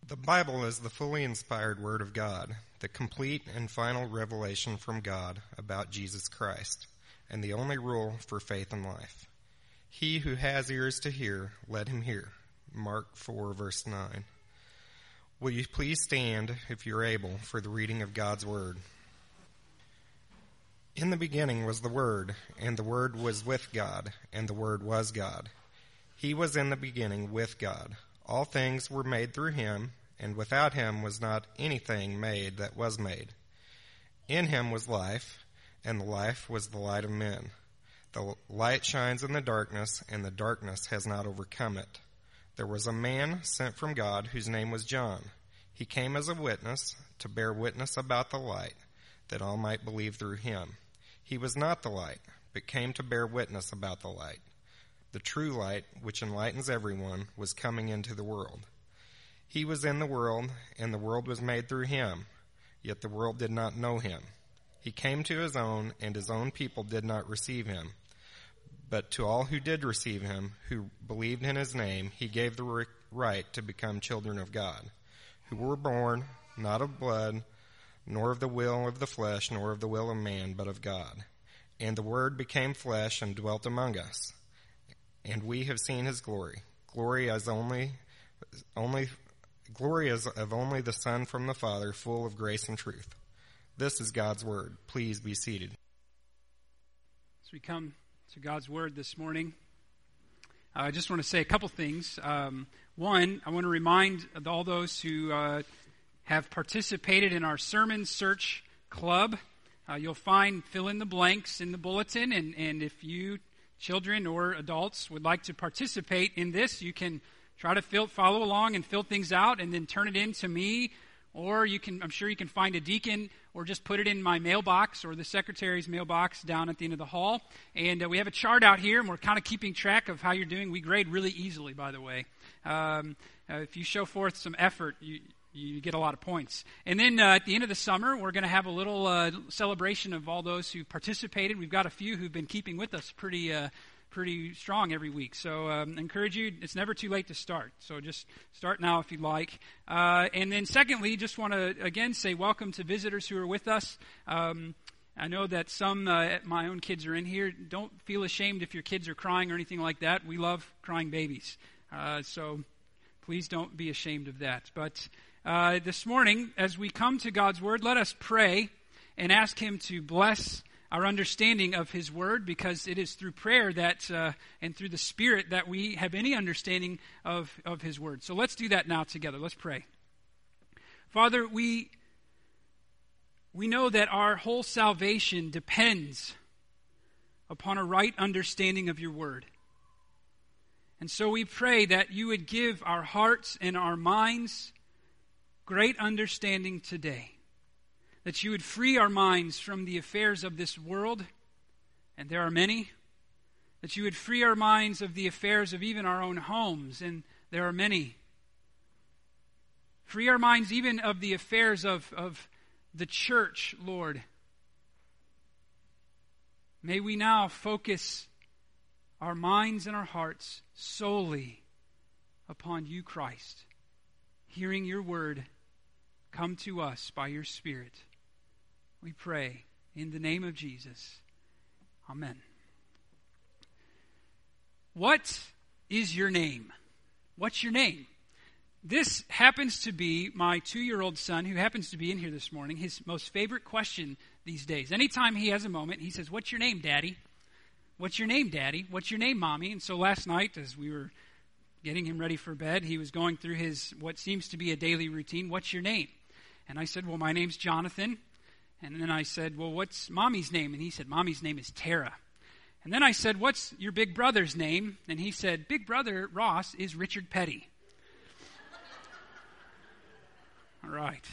The Bible is the fully inspired Word of God, the complete and final revelation from God about Jesus Christ, and the only rule for faith and life. He who has ears to hear, let him hear. Mark 4, verse 9. Will you please stand, if you're able, for the reading of God's Word? In the beginning was the Word, and the Word was with God, and the Word was God. He was in the beginning with God. All things were made through him, and without him was not anything made that was made. In him was life, and the life was the light of men. The light shines in the darkness, and the darkness has not overcome it. There was a man sent from God whose name was John. He came as a witness, to bear witness about the light, that all might believe through him. He was not the light, but came to bear witness about the light. The true light, which enlightens everyone, was coming into the world. He was in the world, and the world was made through him, yet the world did not know him. He came to his own, and his own people did not receive him. But to all who did receive him, who believed in his name, he gave the right to become children of God, who were born not of blood, nor of the will of the flesh, nor of the will of man, but of God. And the Word became flesh and dwelt among us. And we have seen his glory. Glory as of only the Son from the Father, full of grace and truth. This is God's Word. Please be seated. As we come to God's Word this morning, I just want to say a couple things. One, I want to remind all those who have participated in our Sermon Search Club. You'll find fill in the blanks in the bulletin, and if you children or adults would like to participate in this, you can try to follow along and fill things out and then turn it in to me, or I'm sure you can find a deacon or just put it in my mailbox or the secretary's mailbox down at the end of the hall. And we have a chart out here, and we're kind of keeping track of how you're doing. We grade really easily, by the way. If you show forth some effort, you get a lot of points. And then at the end of the summer, we're going to have a little celebration of all those who participated. We've got a few who've been keeping with us pretty strong every week. So I encourage you, it's never too late to start. So just start now if you'd like. And then secondly, just want to again say welcome to visitors who are with us. I know that some, my own kids are in here. Don't feel ashamed if your kids are crying or anything like that. We love crying babies. So please don't be ashamed of that. But this morning, as we come to God's Word, let us pray and ask Him to bless our understanding of His Word, because it is through prayer that and through the Spirit that we have any understanding of His Word. So let's do that now together. Let's pray. Father, we know that our whole salvation depends upon a right understanding of your Word. And so we pray that you would give our hearts and our minds great understanding today, that you would free our minds from the affairs of this world, and there are many, that you would free our minds of the affairs of even our own homes, and there are many. Free our minds even of the affairs of the church, Lord. May we now focus our minds and our hearts solely upon you, Christ, hearing your word come to us by your Spirit. We pray in the name of Jesus. Amen. What is your name? What's your name? This happens to be my 2-year-old son, who happens to be in here this morning, his most favorite question these days. Anytime he has a moment, he says, "What's your name, Daddy? What's your name, Daddy? What's your name, Mommy?" And so last night, as we were getting him ready for bed, he was going through his what seems to be a daily routine. "What's your name?" And I said, "Well, my name's Jonathan." And then I said, "Well, what's Mommy's name?" And he said, "Mommy's name is Tara." And then I said, "What's your big brother's name?" And he said, "Big brother Ross is Richard Petty." All right.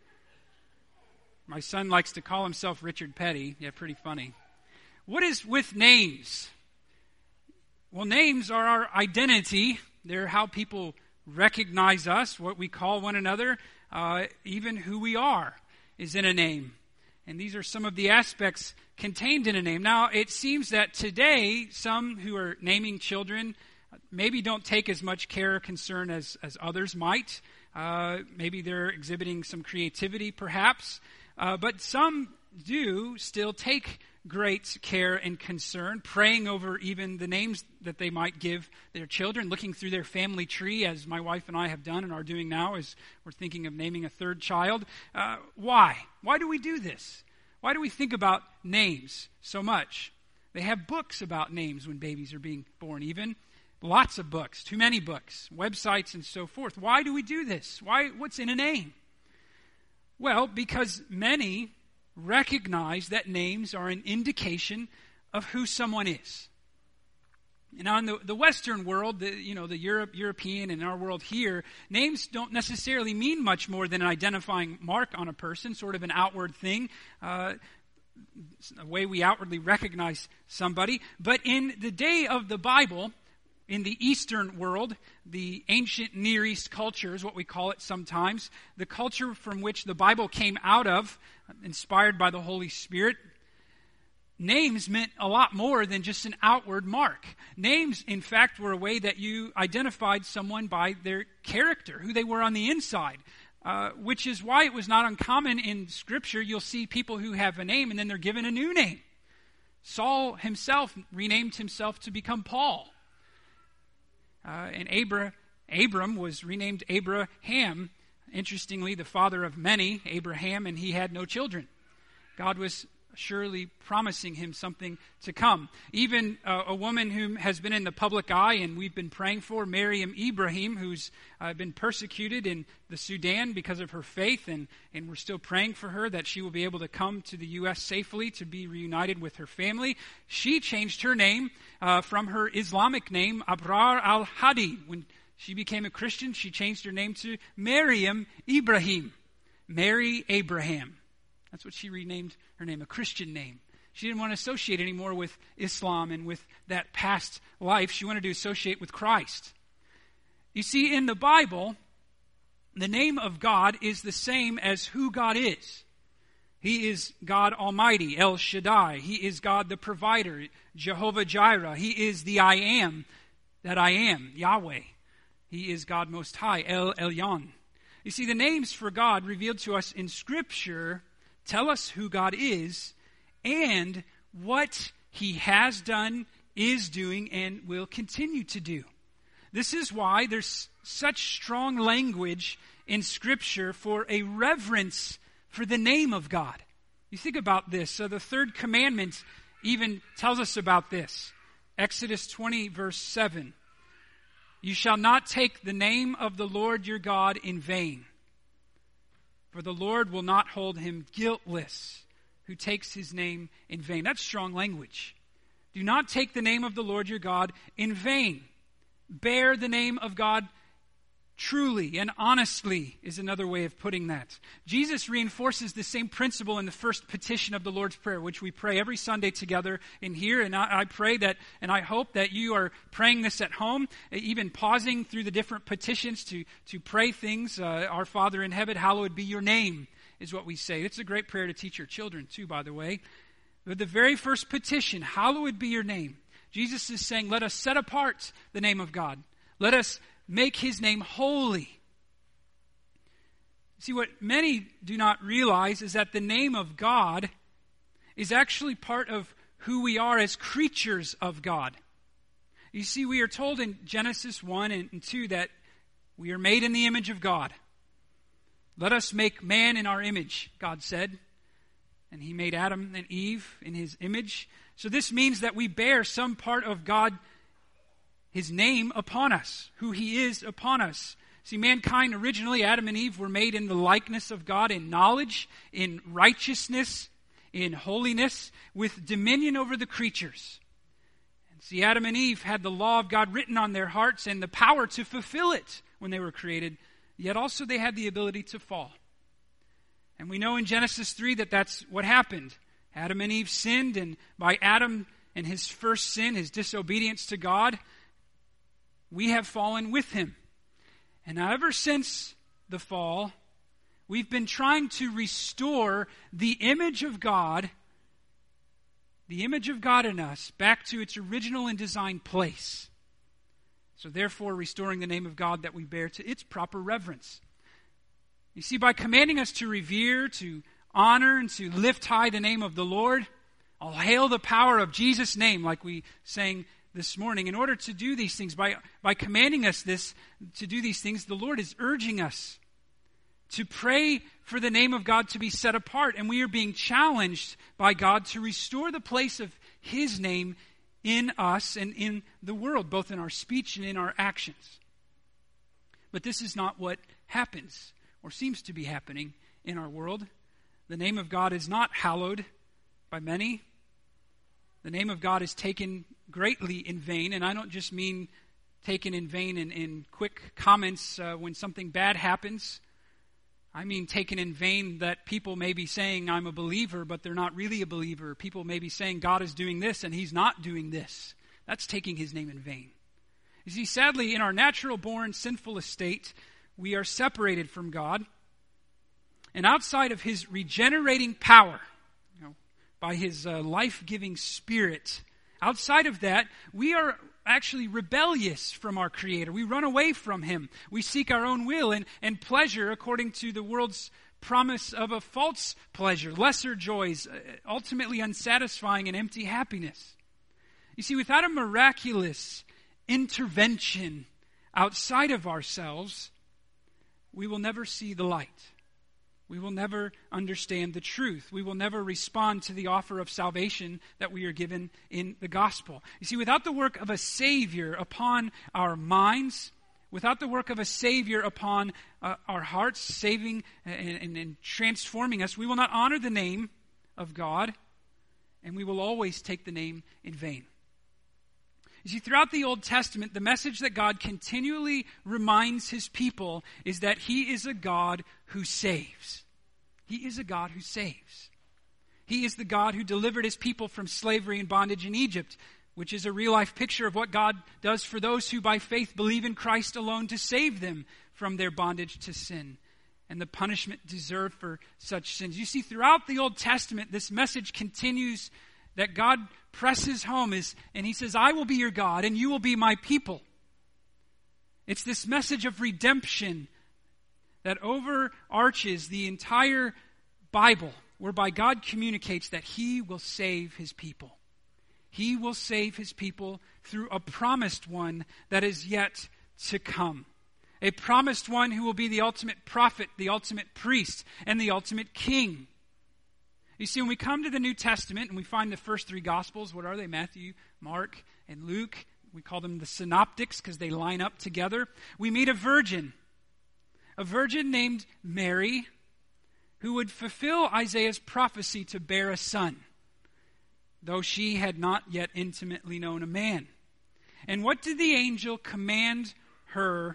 My son likes to call himself Richard Petty. Yeah, pretty funny. What is with names? Well, names are our identity. They're how people recognize us, what we call one another. Even who we are is in a name. And these are some of the aspects contained in a name. Now, it seems that today, some who are naming children maybe don't take as much care or concern as others might. Maybe they're exhibiting some creativity, perhaps. But some do still take great care and concern, praying over even the names that they might give their children, looking through their family tree, as my wife and I have done and are doing now as we're thinking of naming a third child. Why? Why do we do this? Why do we think about names so much? They have books about names when babies are being born, even. Lots of books, too many books, websites and so forth. Why do we do this? What's in a name? Well, because many recognize that names are an indication of who someone is. Now, in the Western world, the European and our world here, names don't necessarily mean much more than an identifying mark on a person, sort of an outward thing, a way we outwardly recognize somebody. But in the day of the Bible, in the Eastern world, the ancient Near East culture is what we call it sometimes, the culture from which the Bible came out of, inspired by the Holy Spirit, names meant a lot more than just an outward mark. Names, in fact, were a way that you identified someone by their character, who they were on the inside, which is why it was not uncommon in Scripture. You'll see people who have a name and then they're given a new name. Saul himself renamed himself to become Paul. And Abram was renamed Abraham. Interestingly, the father of many, Abraham, and he had no children. God was surely promising him something to come. Even a woman who has been in the public eye and we've been praying for, Maryam Ibrahim, who's been persecuted in the Sudan because of her faith, and we're still praying for her that she will be able to come to the U.S. safely to be reunited with her family. She changed her name from her Islamic name, Abrar al-Hadi. When she became a Christian, she changed her name to Maryam Ibrahim, Mary Abraham. That's what she renamed her name, a Christian name. She didn't want to associate anymore with Islam and with that past life. She wanted to associate with Christ. You see, in the Bible, the name of God is the same as who God is. He is God Almighty, El Shaddai. He is God the provider, Jehovah Jireh. He is the I am that I am, Yahweh. He is God Most High, El Elyon. You see, the names for God revealed to us in Scripture tell us who God is and what He has done, is doing, and will continue to do. This is why there's such strong language in Scripture for a reverence for the name of God. You think about this. So the third commandment even tells us about this. Exodus 20, verse 7. You shall not take the name of the Lord your God in vain, for the Lord will not hold him guiltless who takes his name in vain. That's strong language. Do not take the name of the Lord your God in vain. Bear the name of God truly and honestly is another way of putting that. Jesus reinforces the same principle in the first petition of the Lord's Prayer, which we pray every Sunday together in here. And I pray that, and I hope that you are praying this at home, even pausing through the different petitions to pray things. Our Father in heaven, hallowed be your name, is what we say. It's a great prayer to teach your children too, by the way. But the very first petition, hallowed be your name. Jesus is saying, let us set apart the name of God. Let us make his name holy. See, what many do not realize is that the name of God is actually part of who we are as creatures of God. You see, we are told in Genesis 1 and 2 that we are made in the image of God. Let us make man in our image, God said. And he made Adam and Eve in his image. So this means that we bear some part of God, his name, upon us, who he is upon us. See, mankind originally, Adam and Eve, were made in the likeness of God in knowledge, in righteousness, in holiness, with dominion over the creatures. And see, Adam and Eve had the law of God written on their hearts and the power to fulfill it when they were created, yet also they had the ability to fall. And we know in Genesis 3 that that's what happened. Adam and Eve sinned, and by Adam and his first sin, his disobedience to God, we have fallen with him. And now ever since the fall, we've been trying to restore the image of God in us, back to its original and designed place. So therefore, restoring the name of God that we bear to its proper reverence. You see, by commanding us to revere, to honor, and to lift high the name of the Lord, I'll hail the power of Jesus' name, like we sang this morning. In order to do these things, by commanding us to do these things, the Lord is urging us to pray for the name of God to be set apart. And we are being challenged by God to restore the place of His name in us and in the world, both in our speech and in our actions. But this is not what happens, or seems to be happening in our world. The name of God is not hallowed by many. The name of God is taken greatly in vain, and I don't just mean taken in vain in quick comments when something bad happens. I mean taken in vain that people may be saying, I'm a believer, but they're not really a believer. People may be saying God is doing this and He's not doing this. That's taking His name in vain. You see, sadly, in our natural-born sinful estate, we are separated from God. And outside of His regenerating power, by His life-giving Spirit, outside of that, we are actually rebellious from our Creator. We run away from Him. We seek our own will and pleasure according to the world's promise of a false pleasure, lesser joys, ultimately unsatisfying and empty happiness. You see, without a miraculous intervention outside of ourselves, we will never see the light. We will never understand the truth. We will never respond to the offer of salvation that we are given in the gospel. You see, without the work of a Savior upon our minds, without the work of a Savior upon our hearts, saving and transforming us, we will not honor the name of God, and we will always take the name in vain. You see, throughout the Old Testament, the message that God continually reminds His people is that He is a God who saves. He is a God who saves. He is the God who delivered His people from slavery and bondage in Egypt, which is a real-life picture of what God does for those who by faith believe in Christ alone to save them from their bondage to sin and the punishment deserved for such sins. You see, throughout the Old Testament, this message continues that God presses home and He says, I will be your God and you will be my people. It's this message of redemption that overarches the entire Bible, whereby God communicates that He will save His people. He will save His people through a promised one that is yet to come. A promised one who will be the ultimate prophet, the ultimate priest, and the ultimate king. You see, when we come to the New Testament and we find the first three Gospels, what are they? Matthew, Mark, and Luke. We call them the synoptics because they line up together. We meet a virgin named Mary, who would fulfill Isaiah's prophecy to bear a son, though she had not yet intimately known a man. And what did the angel command her?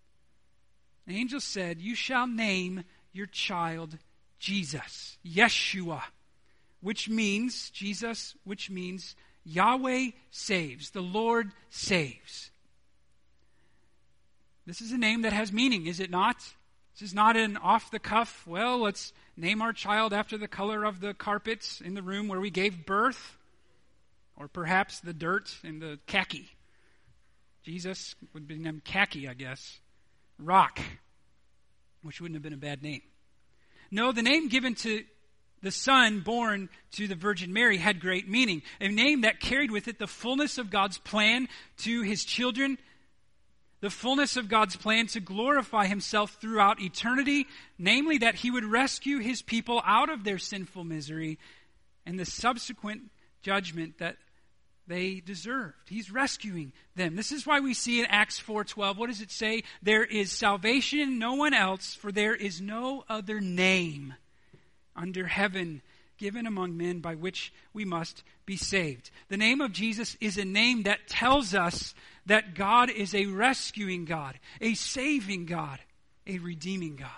The angel said, you shall name your child Jesus, Yeshua, which means, Jesus, which means Yahweh saves, the Lord saves. This is a name that has meaning, is it not? This is not an off-the-cuff, well, let's name our child after the color of the carpets in the room where we gave birth, or perhaps the dirt in the khaki. Jesus would be named Khaki, I guess. Rock, which wouldn't have been a bad name. No, the name given to the Son born to the Virgin Mary had great meaning. A name that carried with it the fullness of God's plan to His children, the fullness of God's plan to glorify Himself throughout eternity, namely that He would rescue His people out of their sinful misery and the subsequent judgment that they deserved. He's rescuing them. This is why we see in Acts 4:12, what does it say? There is salvation in no one else, for there is no other name under heaven given among men by which we must be saved. The name of Jesus is a name that tells us that God is a rescuing God, a saving God, a redeeming God.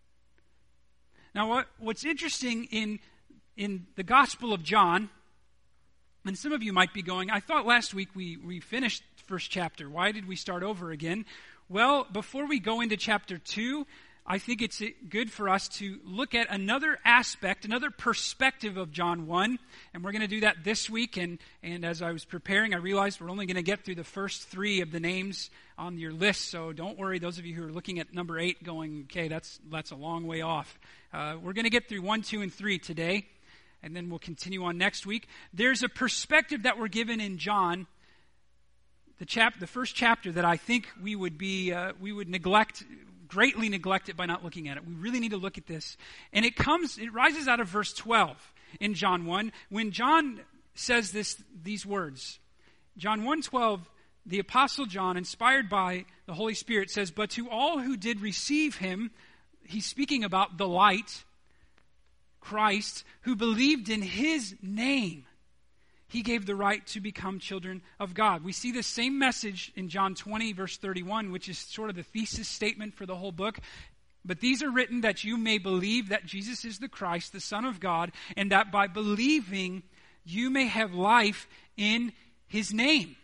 Now, what's interesting in the Gospel of John, and some of you might be going, I thought last week we finished the first chapter. Why did we start over again? Well, before we go into chapter 2, I think it's good for us to look at another aspect, another perspective of John 1, and we're going to do that this week. And as I was preparing, I realized we're only going to get through the first 3 of the names on your list, so don't worry, those of you who are looking at number 8 going, okay, that's a long way off. We're going to get through 1, 2, and 3 today, and then we'll continue on next week. There's a perspective that we're given in John, the first chapter, that I think we would greatly neglect it by not looking at it. We really need to look at this. And it rises out of verse 12 in John 1, when John says these words. John 1:12, the Apostle John, inspired by the Holy Spirit, says, "But to all who did receive him," he's speaking about the light, Christ, "who believed in his name, he gave the right to become children of God." We see the same message in John 20, verse 31, which is sort of the thesis statement for the whole book. "But these are written that you may believe that Jesus is the Christ, the Son of God, and that by believing you may have life in his name."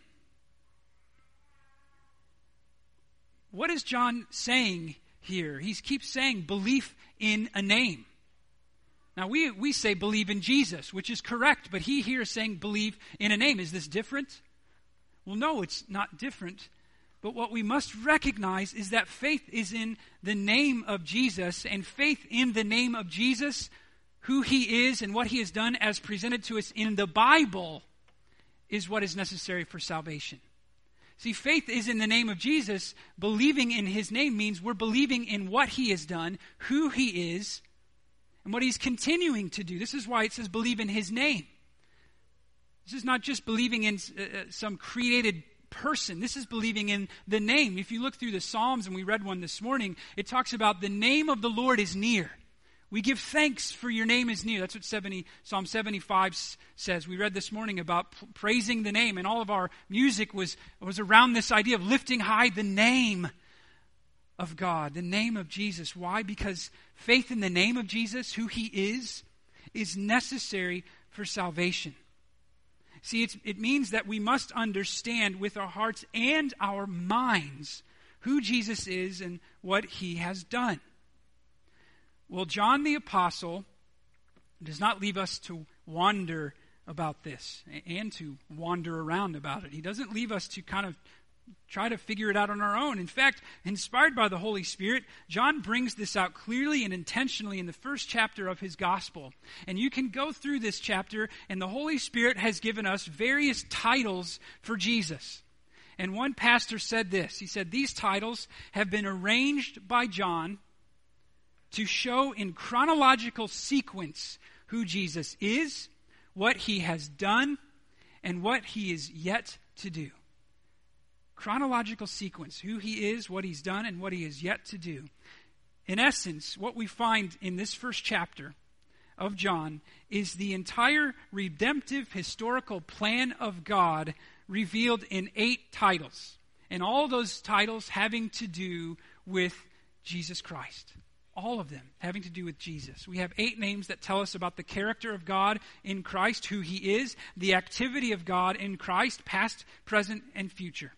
What is John saying here? He keeps saying belief in a name. Now, we say believe in Jesus, which is correct, but he here is saying believe in a name. Is this different? Well, no, it's not different. But what we must recognize is that faith is in the name of Jesus, and faith in the name of Jesus, who he is and what he has done as presented to us in the Bible, is what is necessary for salvation. See, faith is in the name of Jesus. Believing in his name means we're believing in what he has done, who he is, and what he's continuing to do. This is why it says believe in his name. This is not just believing in some created person. This is believing in the name. If you look through the Psalms, and we read one this morning, it talks about the name of the Lord is near. We give thanks for your name is near. That's what Psalm 75 says. We read this morning about praising the name, and all of our music was around this idea of lifting high the name of God, the name of Jesus. Why? Because faith in the name of Jesus, who he is necessary for salvation. See, it means that we must understand with our hearts and our minds who Jesus is and what he has done. Well, John the Apostle does not leave us to wonder about this and to wander around about it. He doesn't leave us to kind of try to figure it out on our own. In fact, inspired by the Holy Spirit, John brings this out clearly and intentionally in the first chapter of his gospel. And you can go through this chapter, and the Holy Spirit has given us various titles for Jesus. And one pastor said this. He said, "These titles have been arranged by John to show in chronological sequence who Jesus is, what he has done, and what he is yet to do." Chronological sequence, who he is, what he's done, and what he is yet to do. In essence, what we find in this first chapter of John is the entire redemptive historical plan of God revealed in 8 titles. And all those titles having to do with Jesus Christ. All of them having to do with Jesus. We have 8 names that tell us about the character of God in Christ, who he is, the activity of God in Christ, past, present, and future.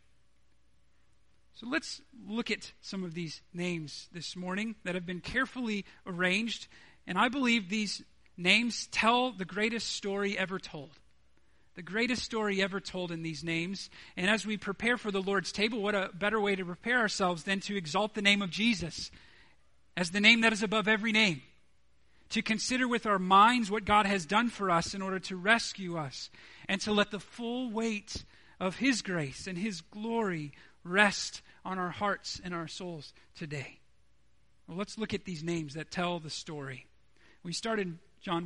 So let's look at some of these names this morning that have been carefully arranged. And I believe these names tell the greatest story ever told. The greatest story ever told in these names. And as we prepare for the Lord's table, what a better way to prepare ourselves than to exalt the name of Jesus as the name that is above every name. To consider with our minds what God has done for us in order to rescue us. And to let the full weight of his grace and his glory rest on our hearts and our souls today. Well, let's look at these names that tell the story. We start in John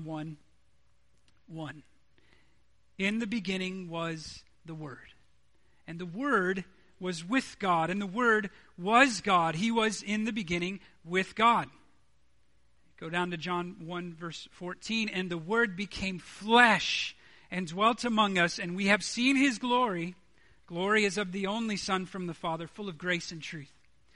1:1. In the beginning was the Word, and the Word was with God, and the Word was God. He was in the beginning with God. Go down to John 1, verse 14. And the Word became flesh and dwelt among us, and we have seen his glory. Glory is of the only Son from the Father, full of grace and truth.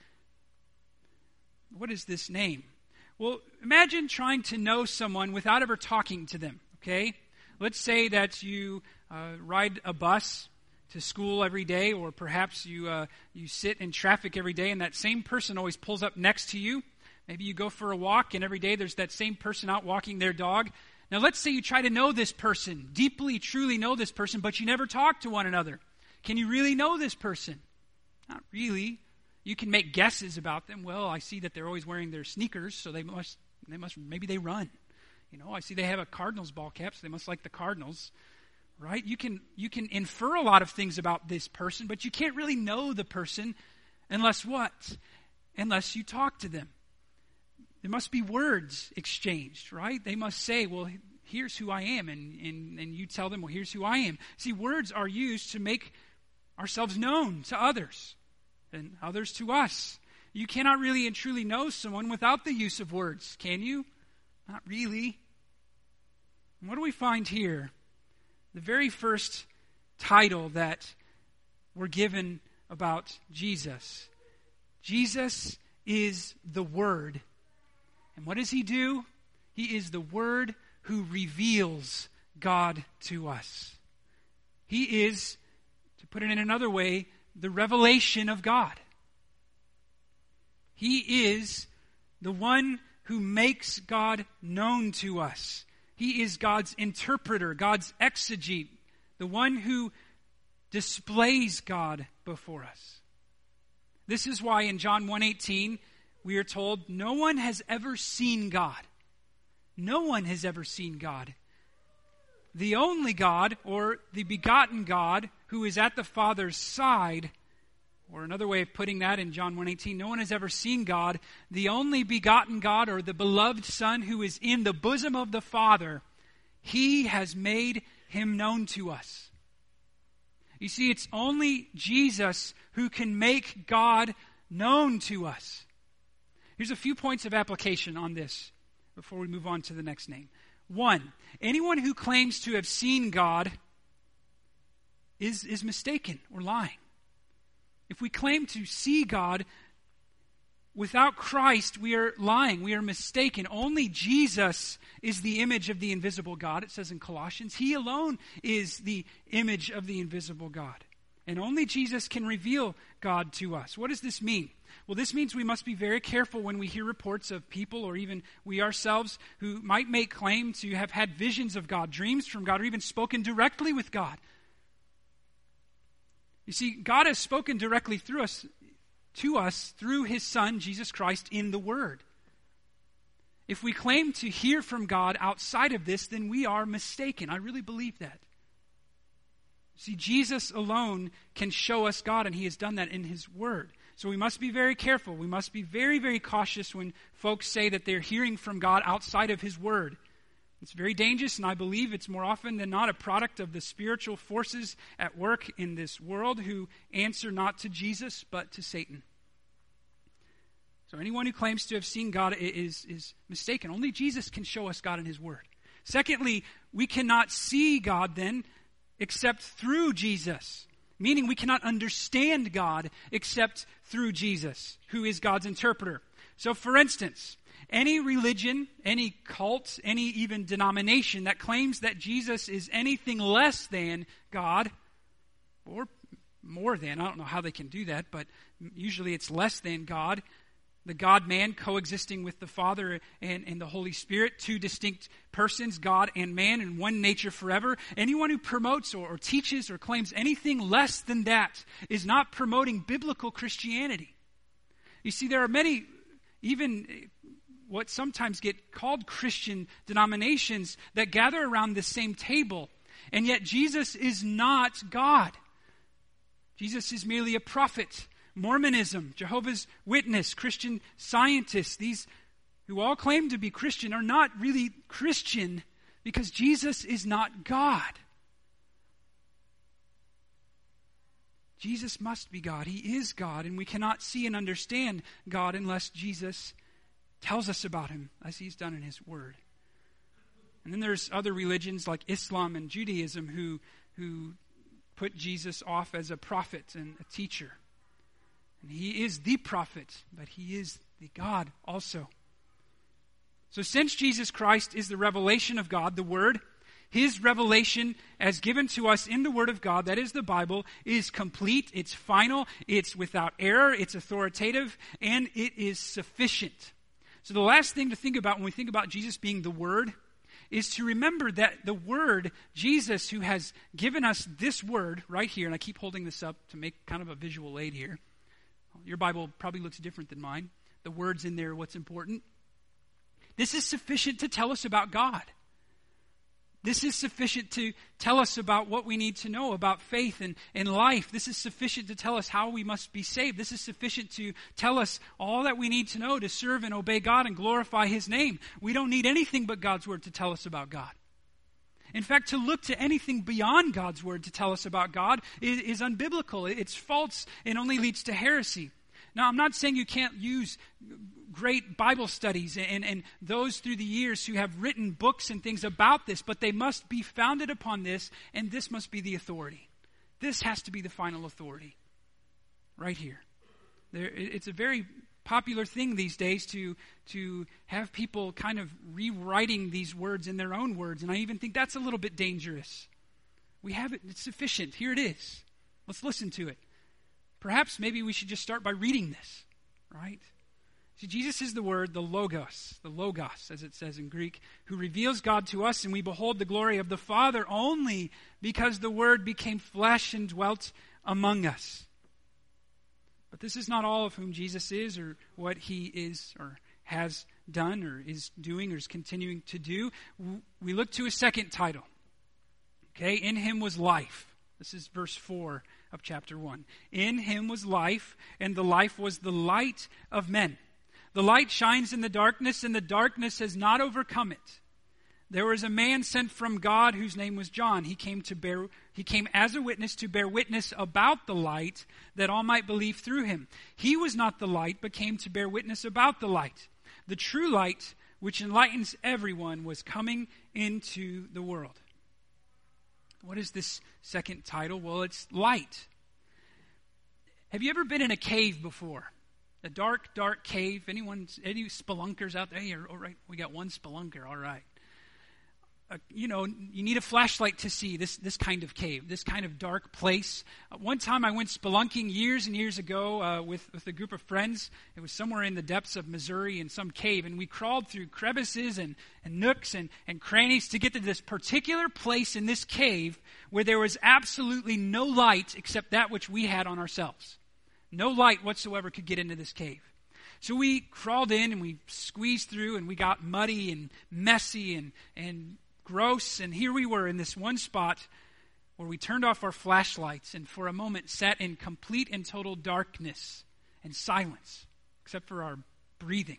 What is this name? Well, imagine trying to know someone without ever talking to them, okay? Let's say that you ride a bus to school every day, or perhaps you sit in traffic every day, and that same person always pulls up next to you. Maybe you go for a walk and every day there's that same person out walking their dog. Now let's say you try to know this person, deeply, truly know this person, but you never talk to one another. Can you really know this person? Not really. You can make guesses about them. Well, I see that they're always wearing their sneakers, so maybe they run. I see they have a Cardinals ball cap, so they must like the Cardinals. Right? You can infer a lot of things about this person, but you can't really know the person unless what? Unless you talk to them. There must be words exchanged, right? They must say, well, here's who I am, and you tell them, well, here's who I am. See, words are used to make ourselves known to others, and others to us. You cannot really and truly know someone without the use of words, can you? Not really. And what do we find here? The very first title that we're given about Jesus. Jesus is the Word. And what does he do? He is the Word who reveals God to us. He is, to put it in another way, the revelation of God. He is the one who makes God known to us. He is God's interpreter, God's exegete, the one who displays God before us. This is why in John 1:18 we are told, no one has ever seen God. No one has ever seen God. The only God, or the begotten God, who is at the Father's side, or another way of putting that in John 1:18, no one has ever seen God. The only begotten God, or the beloved Son who is in the bosom of the Father, he has made him known to us. You see, it's only Jesus who can make God known to us. Here's a few points of application on this before we move on to the next name. 1, anyone who claims to have seen God is mistaken or lying. If we claim to see God without Christ, we are lying. We are mistaken. Only Jesus is the image of the invisible God. It says in Colossians, he alone is the image of the invisible God. And only Jesus can reveal God to us. What does this mean? Well, this means we must be very careful when we hear reports of people, or even we ourselves, who might make claim to have had visions of God, dreams from God, or even spoken directly with God. You see, God has spoken directly to us through his Son, Jesus Christ, in the Word. If we claim to hear from God outside of this, then we are mistaken. I really believe that. See, Jesus alone can show us God, and he has done that in his Word. So we must be very careful. We must be very, very cautious when folks say that they're hearing from God outside of his Word. It's very dangerous, and I believe it's more often than not a product of the spiritual forces at work in this world who answer not to Jesus, but to Satan. So anyone who claims to have seen God is mistaken. Only Jesus can show us God in his Word. Secondly, we cannot see God then except through Jesus. Meaning we cannot understand God except through Jesus, who is God's interpreter. So for instance, any religion, any cult, any even denomination that claims that Jesus is anything less than God, or more than, I don't know how they can do that, but usually it's less than God, the God-man coexisting with the Father and the Holy Spirit, two distinct persons, God and man, in one nature forever. Anyone who promotes or teaches or claims anything less than that is not promoting biblical Christianity. You see, there are many, even what sometimes get called Christian denominations, that gather around the same table, and yet Jesus is not God. Jesus is merely a prophet. Mormonism, Jehovah's Witness, Christian Scientists, these who all claim to be Christian are not really Christian because Jesus is not God. Jesus must be God. He is God, and we cannot see and understand God unless Jesus tells us about him as he's done in his Word. And then there's other religions like Islam and Judaism who put Jesus off as a prophet and a teacher. And he is the prophet, but he is the God also. So since Jesus Christ is the revelation of God, the Word, his revelation as given to us in the Word of God, that is the Bible, is complete, it's final, it's without error, it's authoritative, and it is sufficient. So the last thing to think about when we think about Jesus being the Word is to remember that the Word, Jesus, who has given us this Word right here, and I keep holding this up to make kind of a visual aid here. Your Bible probably looks different than mine. The words in there are what's important. This is sufficient to tell us about God. This is sufficient to tell us about what we need to know about faith and life. This is sufficient to tell us how we must be saved. This is sufficient to tell us all that we need to know to serve and obey God and glorify His name. We don't need anything but God's Word to tell us about God. In fact, to look to anything beyond God's Word to tell us about God is unbiblical. It's false and only leads to heresy. Now, I'm not saying you can't use great Bible studies and those through the years who have written books and things about this, but they must be founded upon this, and this must be the authority. This has to be the final authority. Right here. It's a very popular thing these days to have people kind of rewriting these words in their own words, and I even think that's a little bit dangerous. We have it. It's sufficient. Here it is. Let's listen to it. Perhaps maybe we should just start by reading this, right? See, Jesus is the Word, the Logos, as it says in Greek, who reveals God to us, and we behold the glory of the Father only because the Word became flesh and dwelt among us. But this is not all of whom Jesus is, or what He is, or has done, or is doing, or is continuing to do. We look to a second title. Okay, in Him was life. This is verse 4 of chapter 1. In Him was life, and the life was the light of men. The light shines in the darkness, and the darkness has not overcome it. There was a man sent from God whose name was John. He came as a witness to bear witness about the light, that all might believe through him. He was not the light, but came to bear witness about the light. The true light, which enlightens everyone, was coming into the world. What is this second title? Well, it's light. Have you ever been in a cave before? A dark, dark cave? Any spelunkers out there? Hey, all right, we got one spelunker, all right. You need a flashlight to see this kind of cave, this kind of dark place. One time I went spelunking years and years ago with a group of friends. It was somewhere in the depths of Missouri in some cave, and we crawled through crevices and nooks and crannies to get to this particular place in this cave where there was absolutely no light except that which we had on ourselves. No light whatsoever could get into this cave. So we crawled in and we squeezed through, and we got muddy and messy and gross, and here we were in this one spot where we turned off our flashlights and for a moment sat in complete and total darkness and silence, except for our breathing.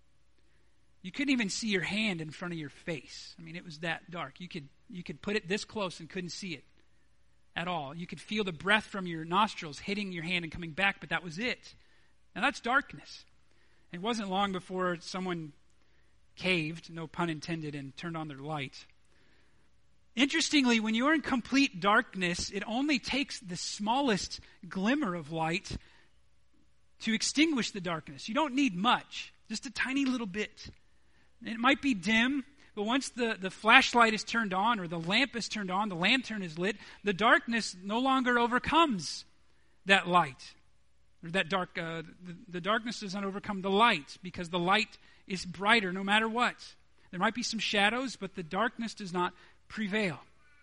You couldn't even see your hand in front of your face. I mean, it was that dark. You could put it this close and couldn't see it at all. You could feel the breath from your nostrils hitting your hand and coming back, but that was it. Now that's darkness. It wasn't long before someone caved, no pun intended, and turned on their light. Interestingly, when you're in complete darkness, it only takes the smallest glimmer of light to extinguish the darkness. You don't need much, just a tiny little bit. It might be dim, but once the flashlight is turned on or the lamp is turned on, the lantern is lit, the darkness no longer overcomes that light. Or that the darkness does not overcome the light because the light is brighter no matter what. There might be some shadows, but the darkness does not prevail.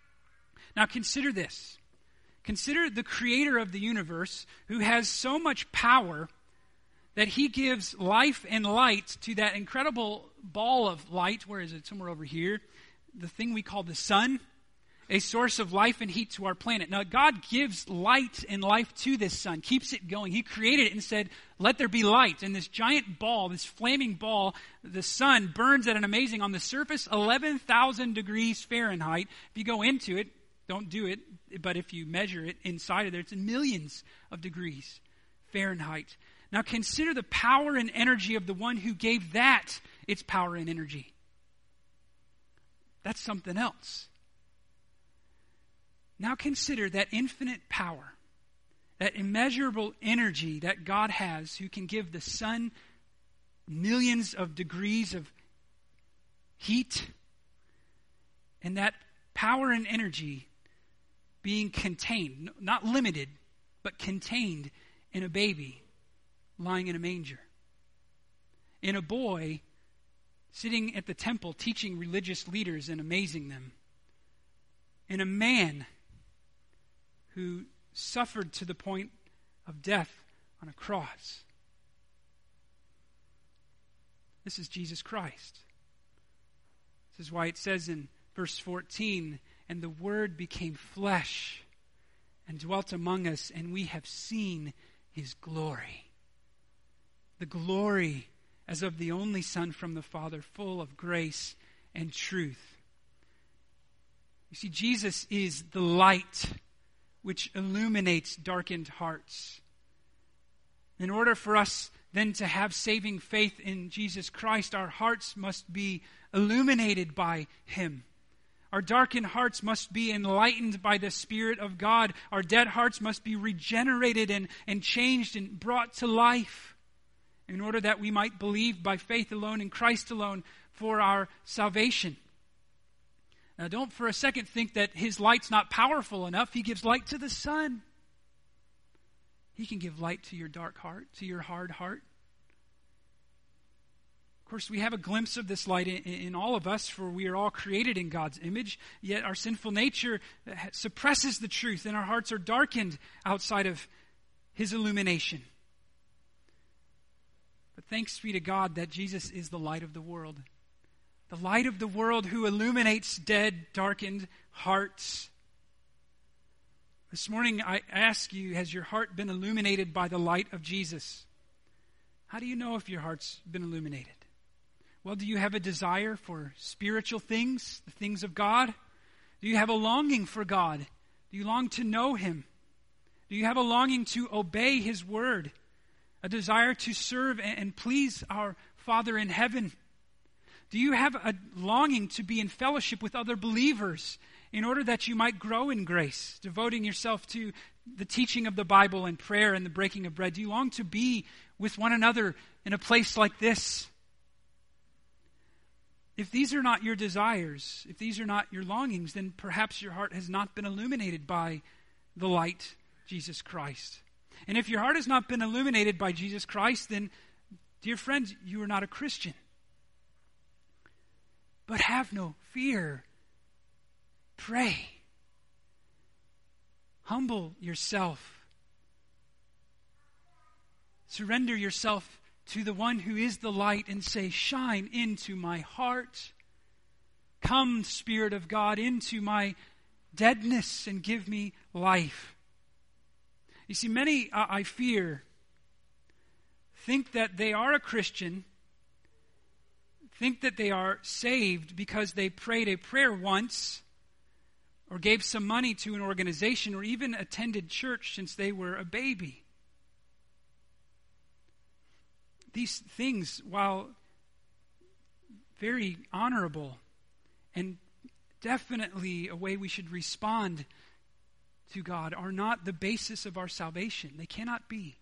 Now consider this. Consider the creator of the universe who has so much power that he gives life and light to that incredible ball of light. Where is it? Somewhere over here. The thing we call the sun. A source of life and heat to our planet. Now, God gives light and life to this sun, keeps it going. He created it and said, let there be light. And this giant ball, this flaming ball, the sun burns at an amazing, on the surface, 11,000 degrees Fahrenheit. If you go into it, don't do it, but if you measure it inside of there, it's in millions of degrees Fahrenheit. Now, consider the power and energy of the one who gave that its power and energy. That's something else. Now consider that infinite power, that immeasurable energy that God has, who can give the sun millions of degrees of heat, and that power and energy being contained, not limited, but contained in a baby lying in a manger, in a boy sitting at the temple teaching religious leaders and amazing them, and a man who suffered to the point of death on a cross. This is Jesus Christ. This is why it says in verse 14, "And the Word became flesh and dwelt among us, and we have seen His glory." The glory as of the only Son from the Father, full of grace and truth. You see, Jesus is the light which illuminates darkened hearts. In order for us then to have saving faith in Jesus Christ, our hearts must be illuminated by Him. Our darkened hearts must be enlightened by the Spirit of God. Our dead hearts must be regenerated and changed and brought to life in order that we might believe by faith alone in Christ alone for our salvation. Now, don't for a second think that His light's not powerful enough. He gives light to the sun. He can give light to your dark heart, to your hard heart. Of course, we have a glimpse of this light in all of us, for we are all created in God's image, yet our sinful nature suppresses the truth, and our hearts are darkened outside of His illumination. But thanks be to God that Jesus is the light of the world. The light of the world who illuminates dead, darkened hearts. This morning I ask you, has your heart been illuminated by the light of Jesus? How do you know if your heart's been illuminated? Well, do you have a desire for spiritual things, the things of God? Do you have a longing for God? Do you long to know Him? Do you have a longing to obey His word? A desire to serve and please our Father in heaven? Do you have a longing to be in fellowship with other believers in order that you might grow in grace, devoting yourself to the teaching of the Bible and prayer and the breaking of bread? Do you long to be with one another in a place like this? If these are not your desires, if these are not your longings, then perhaps your heart has not been illuminated by the light, Jesus Christ. And if your heart has not been illuminated by Jesus Christ, then, dear friends, you are not a Christian. But have no fear. Pray. Humble yourself. Surrender yourself to the one who is the light and say, "Shine into my heart. Come, Spirit of God, into my deadness and give me life." You see, many, I fear, think that they are a Christian, think that they are saved because they prayed a prayer once, or gave some money to an organization, or even attended church since they were a baby. These things, while very honorable and definitely a way we should respond to God, are not the basis of our salvation. They cannot be.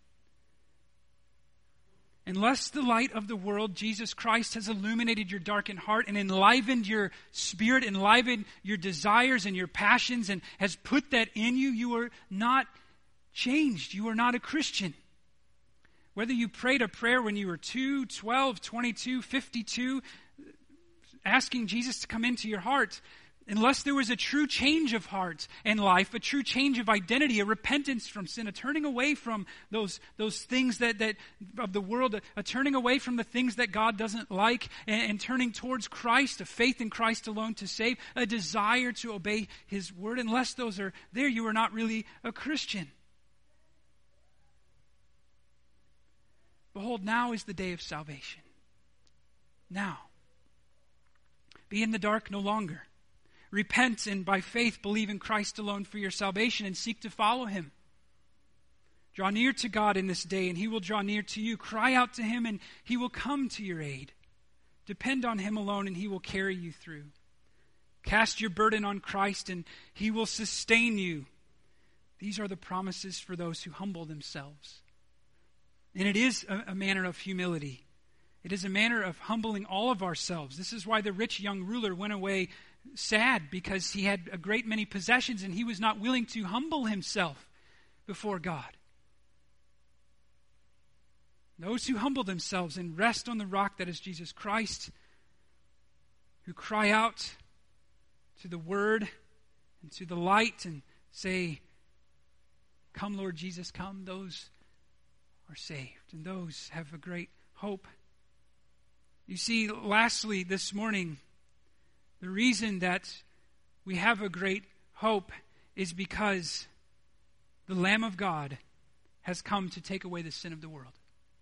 Unless the light of the world, Jesus Christ, has illuminated your darkened heart and enlivened your spirit, enlivened your desires and your passions, and has put that in you, you are not changed. You are not a Christian. Whether you prayed a prayer when you were 2, 12, 22, 52, asking Jesus to come into your heart, unless there was a true change of heart and life, a true change of identity, a repentance from sin, a turning away from those things that of the world, a turning away from the things that God doesn't like, and turning towards Christ, a faith in Christ alone to save, a desire to obey His word. Unless those are there, you are not really a Christian. Behold, now is the day of salvation. Now. Be in the dark no longer. Repent and by faith believe in Christ alone for your salvation and seek to follow Him. Draw near to God in this day and He will draw near to you. Cry out to Him and He will come to your aid. Depend on Him alone and He will carry you through. Cast your burden on Christ and He will sustain you. These are the promises for those who humble themselves. And it is a manner of humility. It is a manner of humbling all of ourselves. This is why the rich young ruler went away sad, because he had a great many possessions and he was not willing to humble himself before God. Those who humble themselves and rest on the rock that is Jesus Christ who cry out to the Word and to the light and say, "Come, Lord Jesus, come," those are saved, and those have a great hope. You see, lastly, this morning, the reason that we have a great hope is because the Lamb of God has come to take away the sin of the world.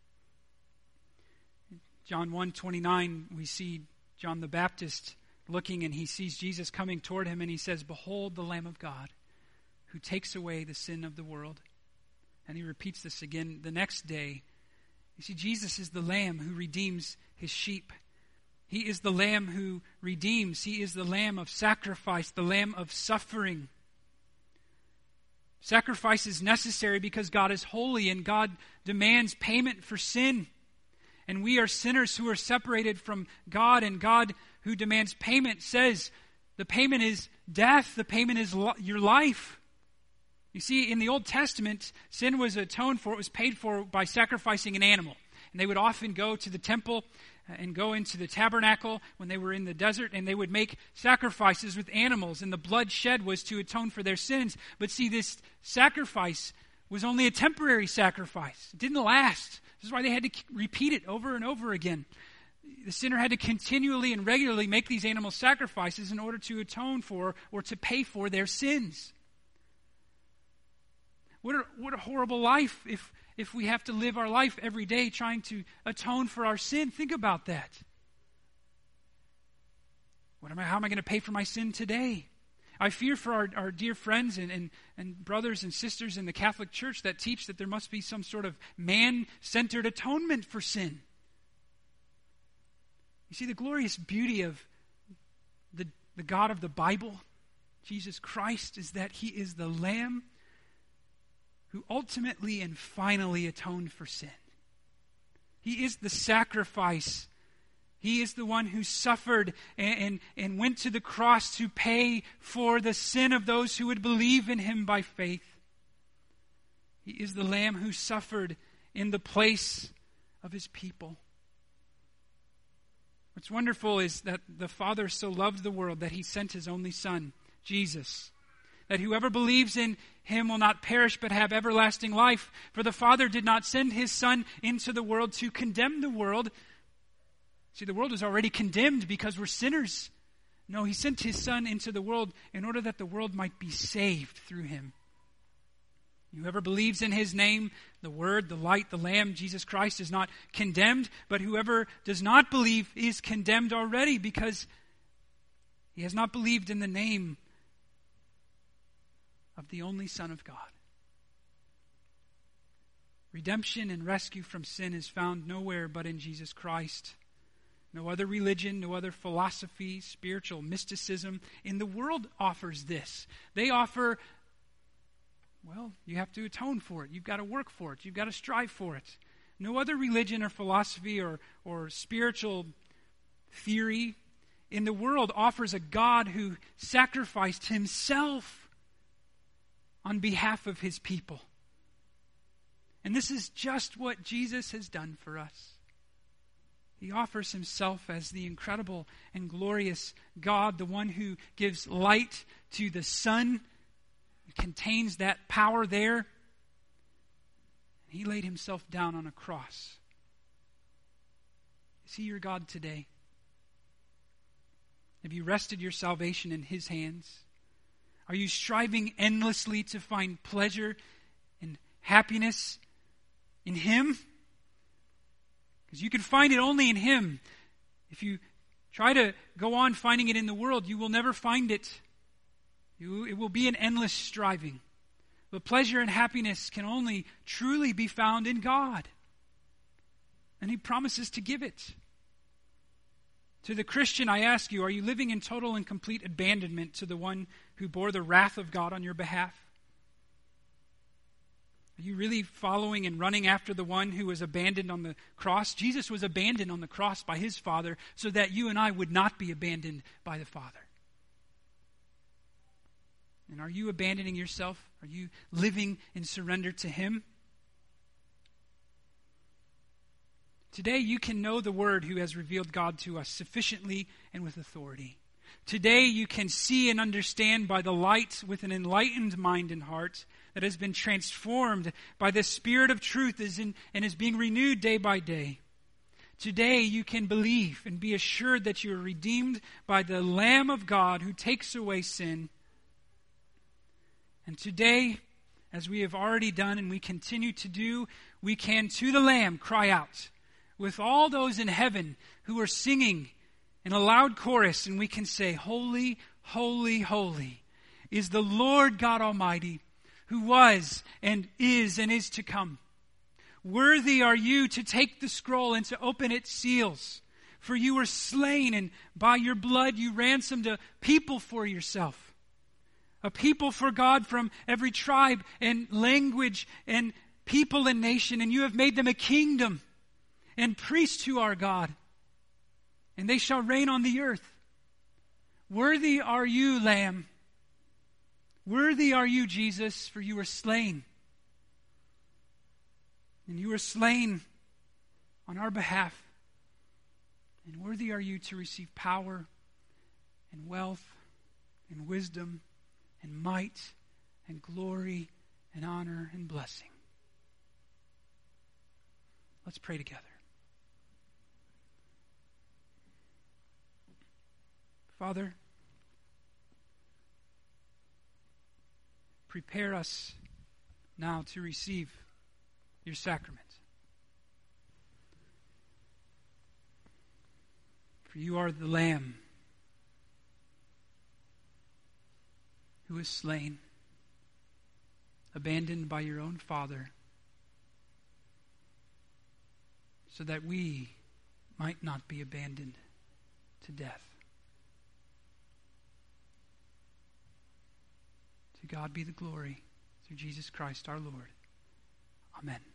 In John 1:29, we see John the Baptist looking, and he sees Jesus coming toward him, and he says, "Behold the Lamb of God, who takes away the sin of the world." And he repeats this again the next day. You see, Jesus is the Lamb who redeems his sheep. He is the Lamb who redeems. He is the Lamb of sacrifice, the Lamb of suffering. Sacrifice is necessary because God is holy and God demands payment for sin. And we are sinners who are separated from God, and God who demands payment says the payment is death, the payment is your life. You see, in the Old Testament, sin was atoned for, it was paid for by sacrificing an animal. And they would often go to the temple and go into the tabernacle when they were in the desert, and they would make sacrifices with animals, and the blood shed was to atone for their sins. But see, this sacrifice was only a temporary sacrifice. It didn't last. This is why they had to repeat it over and over again. The sinner had to continually and regularly make these animal sacrifices in order to atone for or to pay for their sins. What a horrible life if we have to live our life every day trying to atone for our sin. Think about that. How am I going to pay for my sin today? I fear for our dear friends and brothers and sisters in the Catholic Church that teach that there must be some sort of man-centered atonement for sin. You see, the glorious beauty of the God of the Bible, Jesus Christ, is that He is the Lamb who ultimately and finally atoned for sin. He is the sacrifice. He is the one who suffered and went to the cross to pay for the sin of those who would believe in Him by faith. He is the Lamb who suffered in the place of His people. What's wonderful is that the Father so loved the world that He sent His only Son, Jesus, that whoever believes in Him will not perish but have everlasting life. For the Father did not send His Son into the world to condemn the world. See, the world is already condemned because we're sinners. No, He sent His Son into the world in order that the world might be saved through Him. Whoever believes in His name, the Word, the light, the Lamb, Jesus Christ, is not condemned, but whoever does not believe is condemned already because he has not believed in the name of the only Son of God. Redemption and rescue from sin is found nowhere but in Jesus Christ. No other religion, no other philosophy, spiritual mysticism in the world offers this. They offer, well, you have to atone for it. You've got to work for it. You've got to strive for it. No other religion or philosophy or spiritual theory in the world offers a God who sacrificed Himself on behalf of His people. And this is just what Jesus has done for us. He offers Himself as the incredible and glorious God, the one who gives light to the sun, contains that power there. He laid Himself down on a cross. Is He your God today? Have you rested your salvation in His hands? Are you striving endlessly to find pleasure and happiness in Him? Because you can find it only in Him. If you try to go on finding it in the world, you will never find it. It will be an endless striving. But pleasure and happiness can only truly be found in God. And He promises to give it. To the Christian, I ask you, are you living in total and complete abandonment to the one who bore the wrath of God on your behalf? Are you really following and running after the one who was abandoned on the cross? Jesus was abandoned on the cross by His Father so that you and I would not be abandoned by the Father. And are you abandoning yourself? Are you living in surrender to Him? Today you can know the Word who has revealed God to us sufficiently and with authority. Today you can see and understand by the light with an enlightened mind and heart that has been transformed by the Spirit of truth and is being renewed day by day. Today you can believe and be assured that you are redeemed by the Lamb of God who takes away sin. And today, as we have already done and we continue to do, we can to the Lamb cry out with all those in heaven who are singing in a loud chorus, and we can say, "Holy, holy, holy is the Lord God Almighty, who was and is to come. Worthy are you to take the scroll and to open its seals. For you were slain, and by your blood you ransomed a people for yourself. A people for God from every tribe and language and people and nation. And you have made them a kingdom and priests to our God. And they shall reign on the earth. Worthy are you, Lamb. Worthy are you, Jesus, for you were slain. And you were slain on our behalf. And worthy are you to receive power and wealth and wisdom and might and glory and honor and blessing." Let's pray together. Father, prepare us now to receive your sacrament. For you are the Lamb who was slain, abandoned by your own Father, so that we might not be abandoned to death. To God be the glory through Jesus Christ our Lord. Amen.